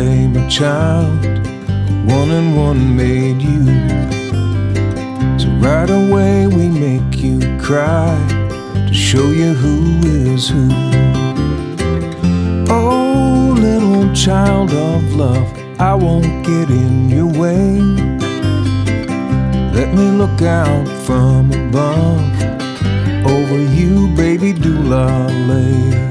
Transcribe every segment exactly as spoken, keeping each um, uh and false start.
play, my child. One and one made you. So right away we make you cry to show you who is who. Oh, little child of love, I won't get in your way. Let me look out from above over you, baby, doolale.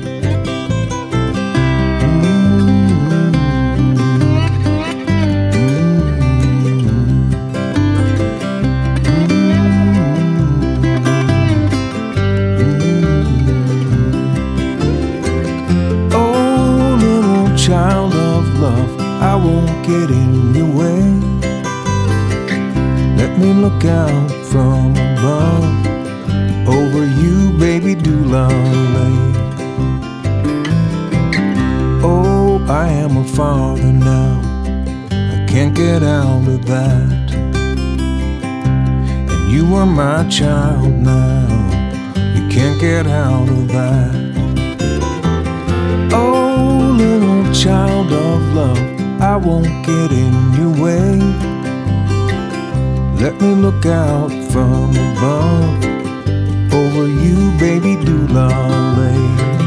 Child of love, I won't get in your way. Let me look out from above over you, baby, doolale. Oh, I am a father now, I can't get out of that. And you are my child now, you can't get out of that. Oh, little child of love, I won't get in your way. Let me look out from above over you, baby, doolale.